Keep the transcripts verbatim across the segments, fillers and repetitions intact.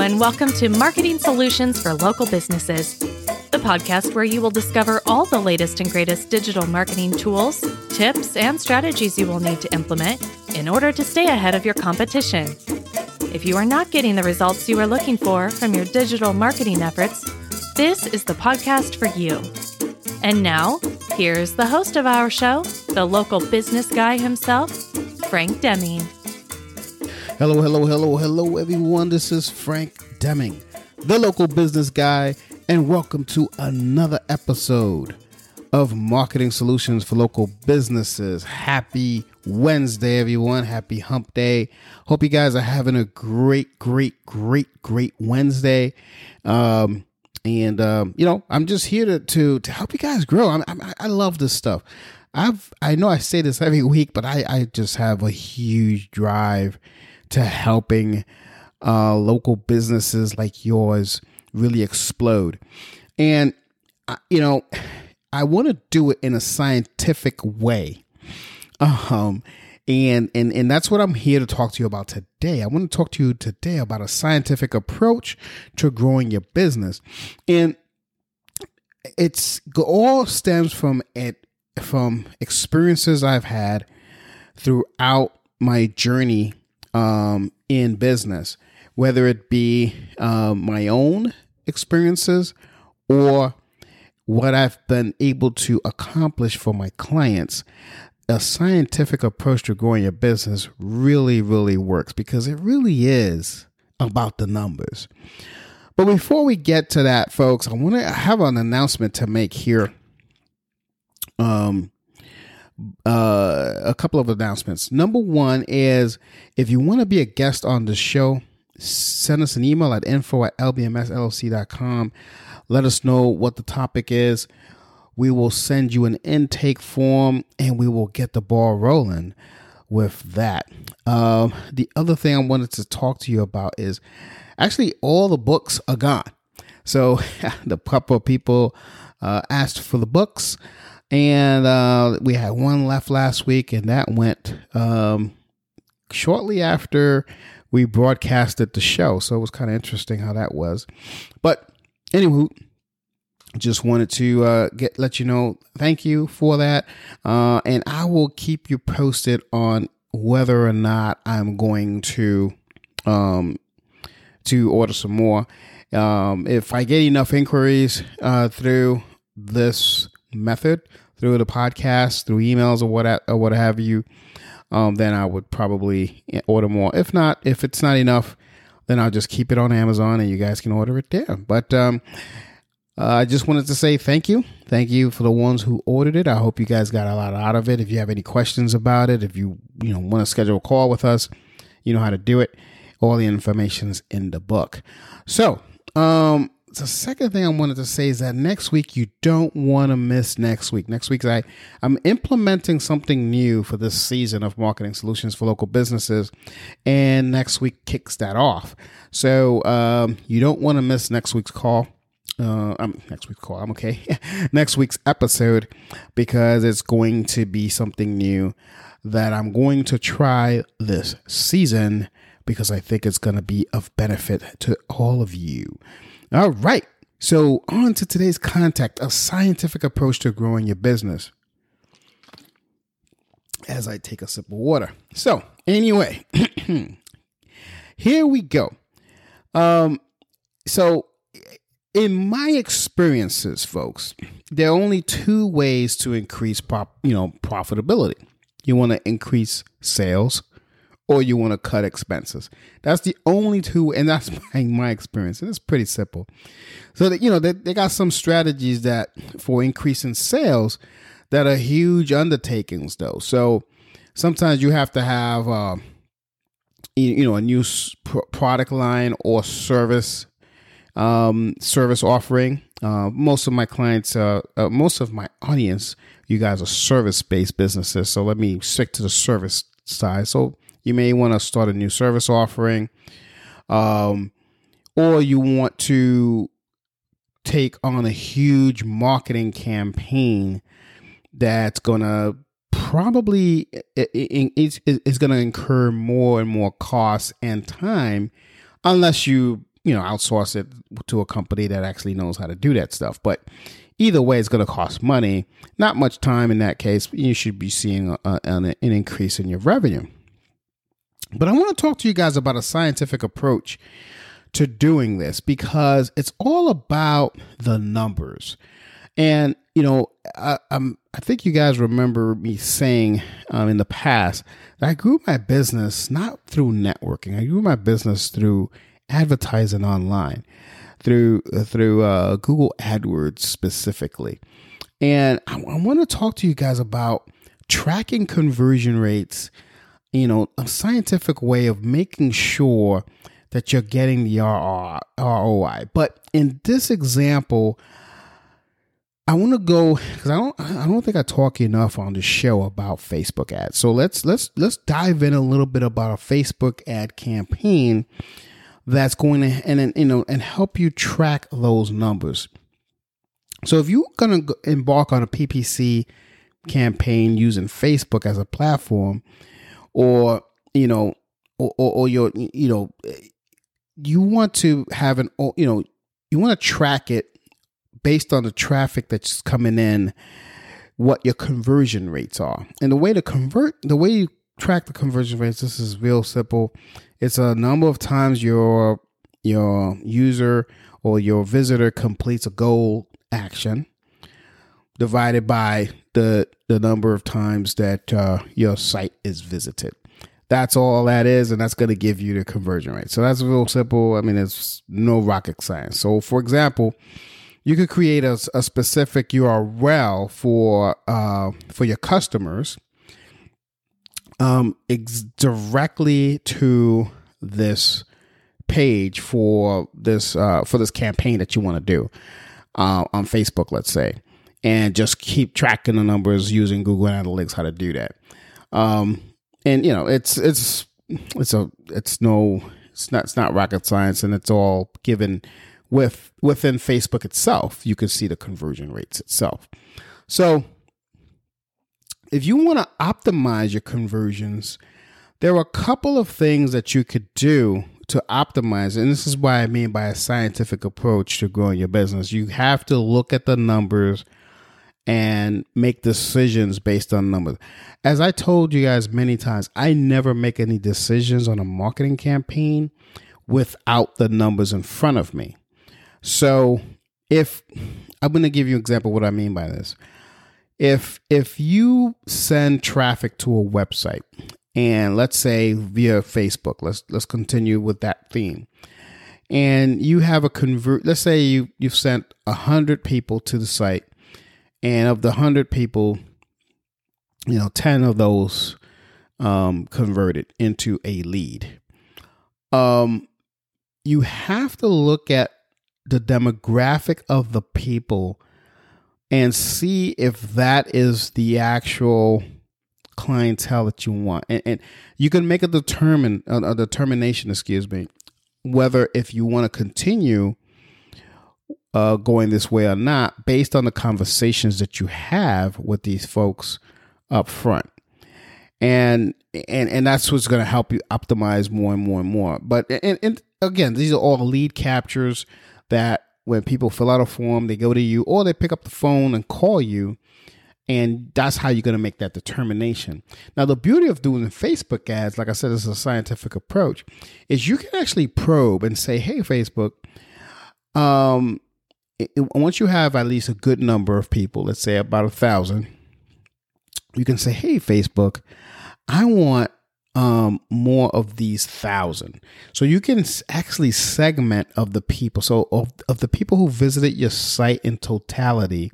and welcome to Marketing Solutions for Local Businesses, the podcast where you will discover all the latest and greatest digital marketing tools, tips, and strategies you will need to implement in order to stay ahead of your competition. If you are not getting the results you are looking for from your digital marketing efforts, this is the podcast for you. And now, here's the host of our show, the local business guy himself, Frank Deming. Hello, hello, hello, hello, everyone. This is Frank Deming, the local business guy, and welcome to another episode of Marketing Solutions for Local Businesses. Happy Wednesday, everyone. Happy Hump Day. Hope you guys are having a great, great, great, great Wednesday. Um, and um, you know, I'm just here to to to help you guys grow. I'm, I'm, I love this stuff. I've I know I say this every week, but I I just have a huge drive to helping uh, local businesses like yours really explode. And, uh, you know, I want to do it in a scientific way. Um, and, and, and that's what I'm here to talk to you about today. I want to talk to you today about a scientific approach to growing your business. And it's all stems from it, from experiences I've had throughout my journey um, in business, whether it be um, my own experiences or what I've been able to accomplish for my clients. A scientific approach to growing your business really, really works because it really is about the numbers. But before we get to that, folks, I want to have an announcement to make here. Um, Uh, a couple of announcements. Number one is if you want to be a guest on the show, send us an email at info at l b m s l l c dot com. Let us know what the topic is. We will send you an intake form and we will get the ball rolling with that. Um, the other thing I wanted to talk to you about is actually all the books are gone. So the couple of people uh, asked for the books. And uh, we had one left last week, and that went um, shortly after we broadcasted the show. So it was kind of interesting how that was. But anywho, just wanted to uh, get let you know, thank you for that. Uh, and I will keep you posted on whether or not I'm going to um, to order some more. Um, if I get enough inquiries uh, through this method, through the podcast, through emails or what or what have you, um, then I would probably order more. If not, if it's not enough, then I'll just keep it on Amazon and you guys can order it there. But um, uh, I just wanted to say thank you. Thank you for the ones who ordered it. I hope you guys got a lot out of it. If you have any questions about it, if you you know want to schedule a call with us, you know how to do it. All the information's in the book. So, um, the second thing I wanted to say is that next week, you don't want to miss next week. Next week, I, I'm implementing something new for this season of Marketing Solutions for Local Businesses. And next week kicks that off. So um, you don't want to miss next week's call. Uh, um, next week's call, I'm okay. Next week's episode, because it's going to be something new that I'm going to try this season because I think it's going to be of benefit to all of you. All right. So on to today's contact, a scientific approach to growing your business. As I take a sip of water. So anyway, here we go. Um, so in my experiences, folks, there are only two ways to increase prop, you know, profitability. You want to increase sales, or you want to cut expenses. That's the only two, and that's my, my experience. And it's pretty simple. So that, you know, they, they got some strategies that for increasing sales that are huge undertakings, though. So sometimes you have to have, uh, you, you know, a new product line or service, um, service offering. Uh, most of my clients, uh, uh, most of my audience, you guys are service-based businesses. So let me stick to the service side. So you may want to start a new service offering, um, or you want to take on a huge marketing campaign that's going to probably it, it, it's, it's going to incur more and more costs and time, unless you you know, outsource it to a company that actually knows how to do that stuff. But either way, it's going to cost money. Not much time in that case. You should be seeing a, an, an increase in your revenue. But I want to talk to you guys about a scientific approach to doing this, because it's all about the numbers. And, you know, I, I'm, I think you guys remember me saying um, in the past that I grew my business not through networking. I grew my business through advertising online, through uh, through uh, Google AdWords specifically. And I, I want to talk to you guys about tracking conversion rates, you know, a scientific way of making sure that you're getting the R O I. But in this example, I want to go, because I don't I don't think I talk enough on the show about Facebook ads. So let's let's let's dive in a little bit about a Facebook ad campaign that's going to and you know and help you track those numbers. So if you're going to embark on a P P C campaign using Facebook as a platform, or you know, or, or, or your you know, you want to have an you know you want to track it based on the traffic that's coming in, what your conversion rates are. And the way to convert, the way you track the conversion rates, this is real simple. It's a number of times your your user or your visitor completes a goal action divided by the the number of times that uh, your site is visited. That's all that is, and that's going to give you the conversion rate. So that's real simple. I mean, it's no rocket science. So, for example, you could create a, a specific U R L for uh, for your customers um, ex- directly to this page for this uh, for this campaign that you want to do uh, on Facebook, let's say, and just keep tracking the numbers using Google Analytics how to do that. Um, and you know, it's it's it's a it's no it's not it's not rocket science, and it's all given. With within Facebook itself, you can see the conversion rates itself. So if you want to optimize your conversions, there are a couple of things that you could do to optimize. And this is what I mean by a scientific approach to growing your business. You have to look at the numbers and make decisions based on numbers. As I told you guys many times, I never make any decisions on a marketing campaign without the numbers in front of me. So if I'm going to give you an example of what I mean by this. If if you send traffic to a website, and let's say via Facebook, let's let's continue with that theme, and you have a convert, let's say you you've sent a hundred people to the site, and of the hundred people, you know, ten of those um, converted into a lead. Um, you have to look at the demographic of the people and see if that is the actual clientele that you want. And, and you can make a determine a determination, excuse me, whether if you want to continue uh, going this way or not, based on the conversations that you have with these folks up front. And and and that's what's going to help you optimize more and more and more. But and, and again, these are all lead captures that when people fill out a form, they go to you or they pick up the phone and call you. And that's how you're going to make that determination. Now, the beauty of doing Facebook ads, like I said, this is a scientific approach, is you can actually probe and say, hey, Facebook, um, it, it, once you have at least a good number of people, let's say about a thousand, you can say, hey, Facebook, I want um, more of these thousand. So you can actually segment of the people. So of, of the people who visited your site in totality,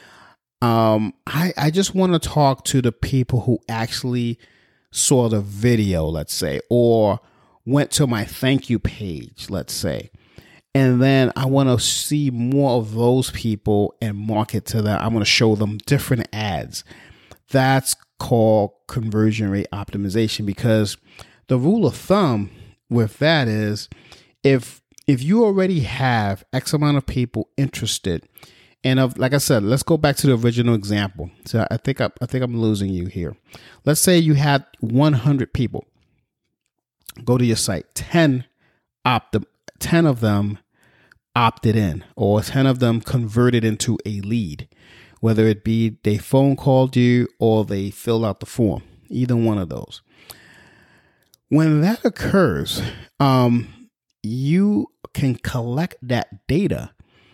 um, I, I just want to talk to the people who actually saw the video, let's say, or went to my thank you page, let's say. And then I want to see more of those people and market to them. I'm going to show them different ads. That's called conversion rate optimization, because the rule of thumb with that is if if you already have X amount of people interested, and of like I said, let's go back to the original example. So I think I, I think I'm losing you here. Let's say you had one hundred people go to your site, ten optim ten of them opted in, or ten of them converted into a lead, whether it be they phone called you or they filled out the form, either one of those. When that occurs, um, you can collect that data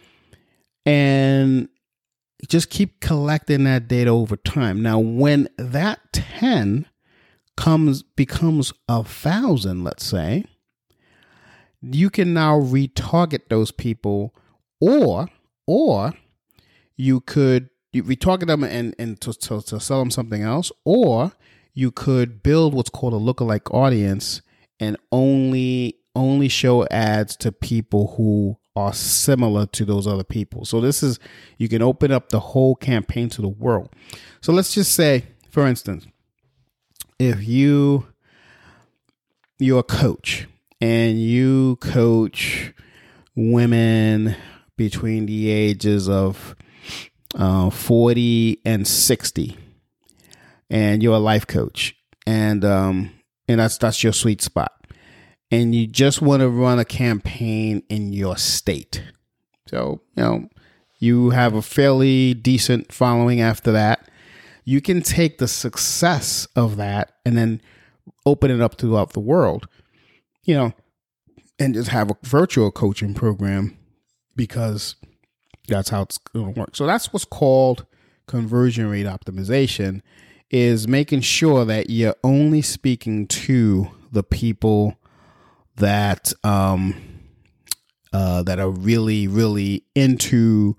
and just keep collecting that data over time. Now, when that ten comes becomes a thousand, let's say, you can now retarget those people, or or you could you retarget them and, and to, to, to sell them something else, or you could build what's called a lookalike audience and only only show ads to people who are similar to those other people. So this is, you can open up the whole campaign to the world. So let's just say, for instance, if you you're a coach and you coach women between the ages of uh, forty and sixty, and you're a life coach, and um, and that's that's your sweet spot, and you just want to run a campaign in your state. So, you know, you have a fairly decent following after that. You can take the success of that and then open it up throughout the world, you know, and just have a virtual coaching program, because that's how it's going to work. So that's what's called conversion rate optimization, is making sure that you're only speaking to the people that um, uh, that are really, really into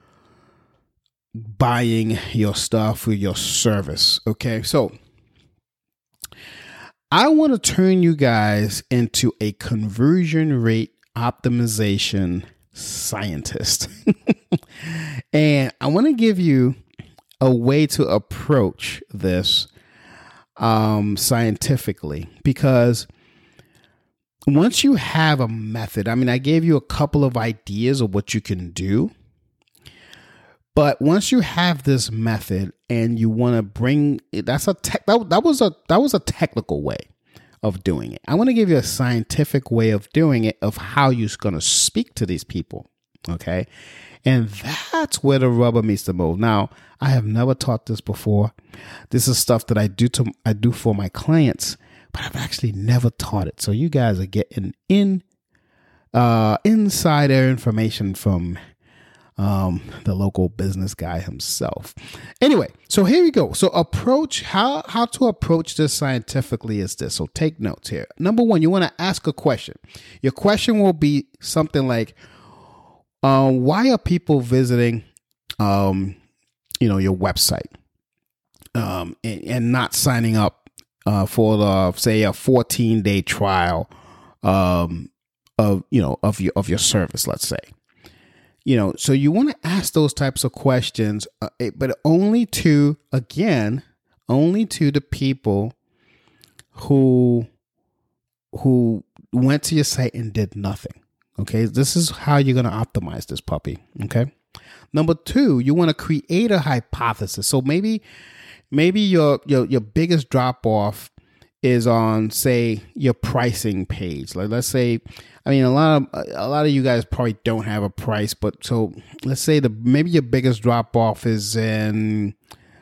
buying your stuff or your service. Okay, so I want to turn you guys into a conversion rate optimization scientist. And I want to give you a way to approach this um, scientifically, because once you have a method, I mean, I gave you a couple of ideas of what you can do, but once you have this method and you want to bring, that's a tech, that, that was a that was a technical way of doing it. I want to give you a scientific way of doing it, of how you're going to speak to these people. Okay. And that's where the rubber meets the road. Now, I have never taught this before. This is stuff that I do to I do for my clients, but I've actually never taught it. So you guys are getting in uh, insider information from um, the local business guy himself. Anyway, so here we go. So approach how how to approach this scientifically is this. So take notes here. Number one, you want to ask a question. Your question will be something like, Um, why are people visiting, um, you know, your website, um, and, and not signing up uh, for the, say, a fourteen day trial, um, of you know of your of your service, let's say, you know. So you want to ask those types of questions, uh, but only to again, only to the people who who went to your site and did nothing. Okay, this is how you're going to optimize this puppy. Okay. Number two, you want to create a hypothesis. So maybe, maybe your your your biggest drop off is on, say, your pricing page. Like, let's say, I mean, a lot of a lot of you guys probably don't have a price, but so let's say the maybe your biggest drop off is in,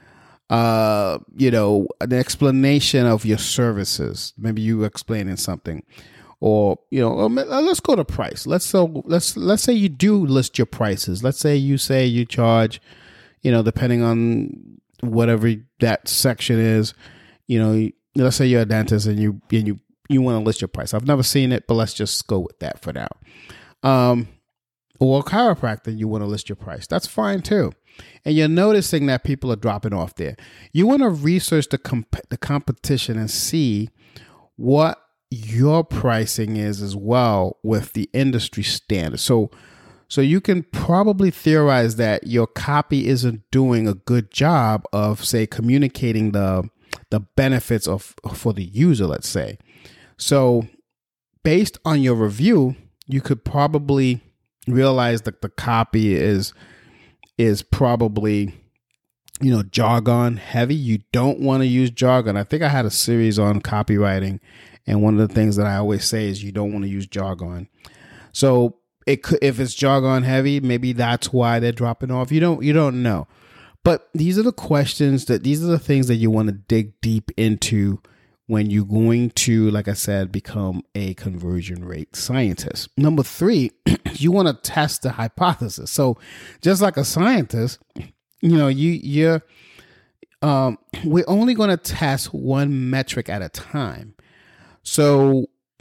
uh, you know, an explanation of your services. Maybe you explaining something. Or, you know, let's go to price. Let's so let's let's say you do list your prices. Let's say you say you charge, you know, depending on whatever that section is, you know, let's say you're a dentist and you and you you want to list your price. I've never seen it, but let's just go with that for now. Um, or a chiropractor, you want to list your price. That's fine too. And you're noticing that people are dropping off there. You want to research the comp- the competition and see what your pricing is as well with the industry standard. So, so you can probably theorize that your copy isn't doing a good job of, say, communicating the the benefits of for the user, let's say. So, based on your review, you could probably realize that the copy is is probably, you know, jargon heavy. You don't want to use jargon. I think I had a series on copywriting, and one of the things that I always say is you don't want to use jargon. So it could, if it's jargon heavy, maybe that's why they're dropping off. You don't, you don't know. But these are the questions that, these are the things that you want to dig deep into when you're going to, like I said, become a conversion rate scientist. Number three, you want to test the hypothesis. So just like a scientist, you know, you, you're, um, we're only going to test one metric at a time. So,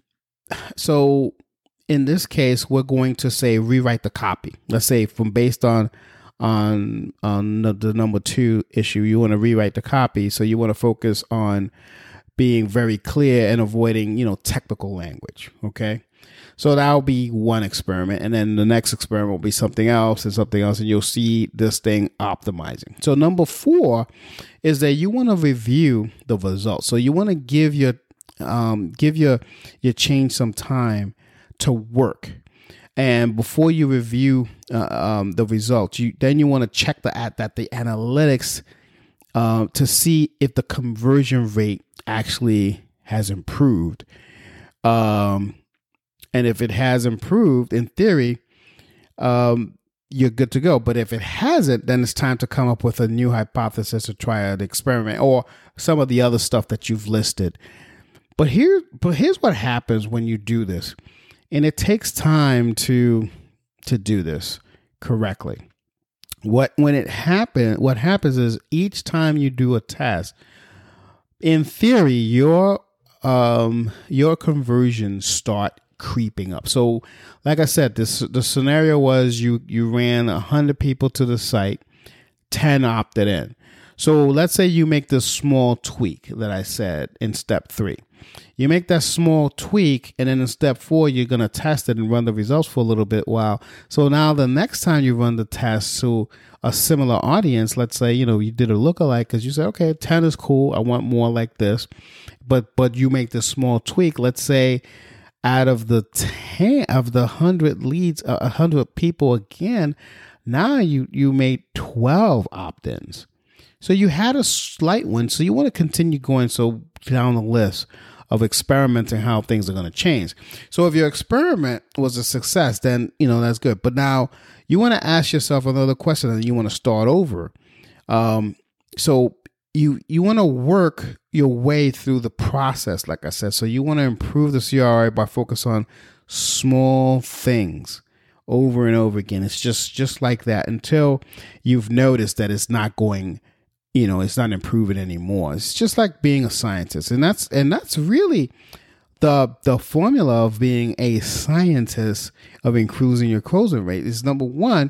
so in this case, we're going to say rewrite the copy. Let's say from based on on on the, the number two issue, you want to rewrite the copy. So you want to focus on being very clear and avoiding, you know, technical language. Okay. So that'll be one experiment. And then the next experiment will be something else and something else. And you'll see this thing optimizing. So number four is that you want to review the results. So you want to give your, um, give your, your change some time to work. And before you review uh, um, the results, you then you want to check the at that the analytics uh, to see if the conversion rate actually has improved. Um, and if it has improved, in theory, um, you're good to go. But if it hasn't, then it's time to come up with a new hypothesis to try an experiment or some of the other stuff that you've listed. But here, but here's what happens when you do this. And it takes time to to do this correctly. What when it happen, what happens is each time you do a test, in theory, your um your conversions start creeping up. So, like I said, this the scenario was you you ran a hundred people to the site, ten opted in. So let's say you make this small tweak that I said in step three. You make that small tweak, and then in step four, you're going to test it and run the results for a little bit while. So now the next time you run the test to a similar audience, let's say, you know, you did a lookalike because you said, okay, ten is cool. I want more like this. But but you make this small tweak. Let's say out of the ten of the one hundred leads, uh, one hundred people again, now you, you made twelve opt-ins. So you had a slight one. So you want to continue going so down the list of experimenting how things are going to change. So if your experiment was a success, then, you know, that's good. But now you want to ask yourself another question and you want to start over. Um, so you, you want to work your way through the process, like I said. So you want to improve the C R A by focus on small things over and over again. It's just, just like that until you've noticed that it's not going You know, it's not improving anymore. It's just like being a scientist. And that's and that's really the the formula of being a scientist of increasing your closing rate is number one,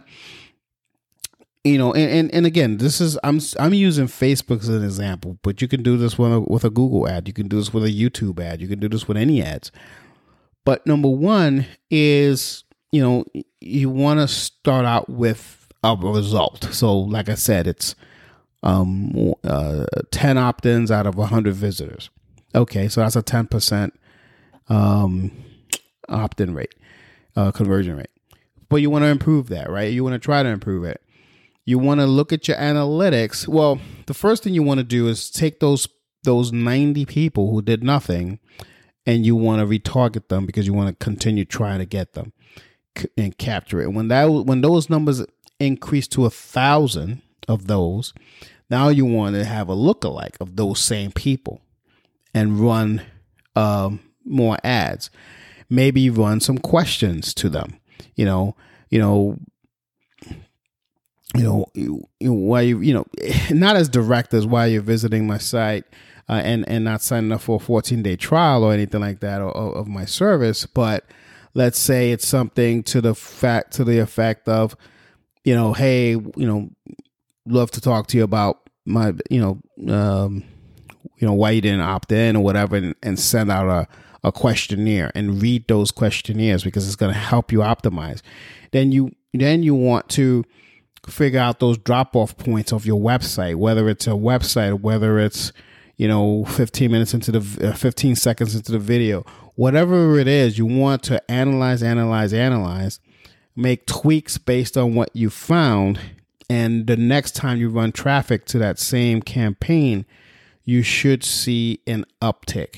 you know, and, and, and again, this is I'm I'm using Facebook as an example, but you can do this with a, with a Google ad. You can do this with a YouTube ad. You can do this with any ads. But number one is, you know, you want to start out with a result. So like I said, it's Um, uh, ten opt-ins out of one hundred visitors. Okay, so that's a ten percent um, opt-in rate, uh, conversion rate. But you want to improve that, right? You want to try to improve it. You want to look at your analytics. Well, the first thing you want to do is take those those ninety people who did nothing, and you want to retarget them because you want to continue trying to get them c- and capture it. And when that when those numbers increase to a thousand of those, now you want to have a lookalike of those same people and run um, more ads. Maybe run some questions to them. You know, you know, you know, you, you, why you, you know, not as direct as why you're visiting my site uh, and and not signing up for a fourteen day trial or anything like that or, or, of my service. But let's say it's something to the fact to the effect of, you know, hey, you know. Love to talk to you about my, you know, um, you know, why you didn't opt in or whatever, and, and send out a, a questionnaire and read those questionnaires because it's going to help you optimize. Then you, then you want to figure out those drop off points of your website, whether it's a website, whether it's, you know, fifteen minutes into the, uh, fifteen seconds into the video, whatever it is, you want to analyze, analyze, analyze, make tweaks based on what you found. And the next time you run traffic to that same campaign, you should see an uptick.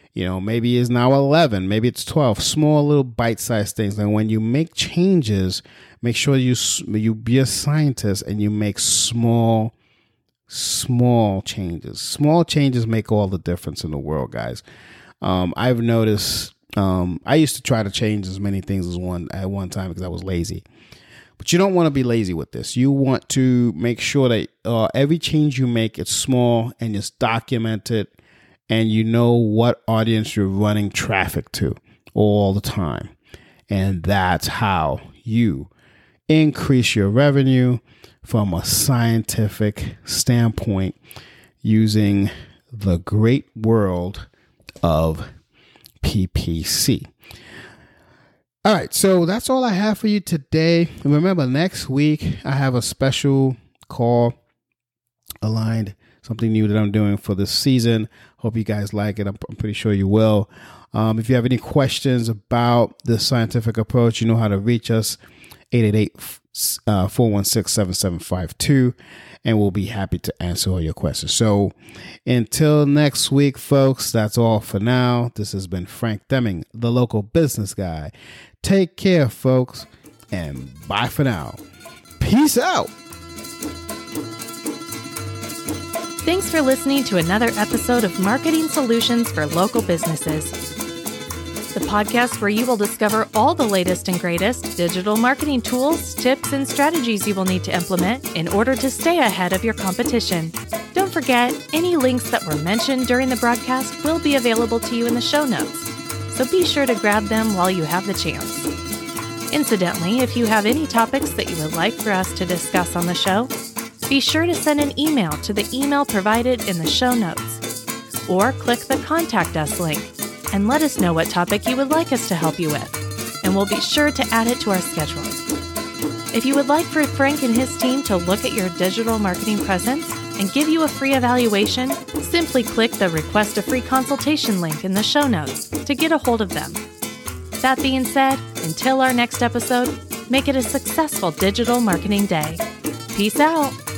You know, maybe it's now eleven, maybe it's twelve, small little bite-sized things. And when you make changes, make sure you you be a scientist and you make small, small changes. Small changes make all the difference in the world, guys. Um, I've noticed, um, I used to try to change as many things as one at one time because I was lazy. But you don't want to be lazy with this. You want to make sure that uh, every change you make, it's small and it's documented, and you know what audience you're running traffic to all the time. And that's how you increase your revenue from a scientific standpoint using the great world of P P C. All right, so that's all I have for you today. And remember, next week I have a special call aligned, something new that I'm doing for this season. Hope you guys like it. I'm, I'm pretty sure you will. Um, if you have any questions about this scientific approach, you know how to reach us, eight eight eight, four one six, seven seven five two, and we'll be happy to answer all your questions. So until next week, folks, that's all for now. This has been Frank Deming, the local business guy. Take care, folks, and bye for now. Peace out. Thanks for listening to another episode of Marketing Solutions for Local Businesses, the podcast where you will discover all the latest and greatest digital marketing tools, tips, and strategies you will need to implement in order to stay ahead of your competition. Don't forget, any links that were mentioned during the broadcast will be available to you in the show notes, so be sure to grab them while you have the chance. Incidentally, if you have any topics that you would like for us to discuss on the show, be sure to send an email to the email provided in the show notes, or click the Contact Us link and let us know what topic you would like us to help you with, and we'll be sure to add it to our schedule. If you would like for Frank and his team to look at your digital marketing presence and give you a free evaluation, simply click the Request a Free Consultation link in the show notes to get a hold of them. That being said, until our next episode, make it a successful digital marketing day. Peace out.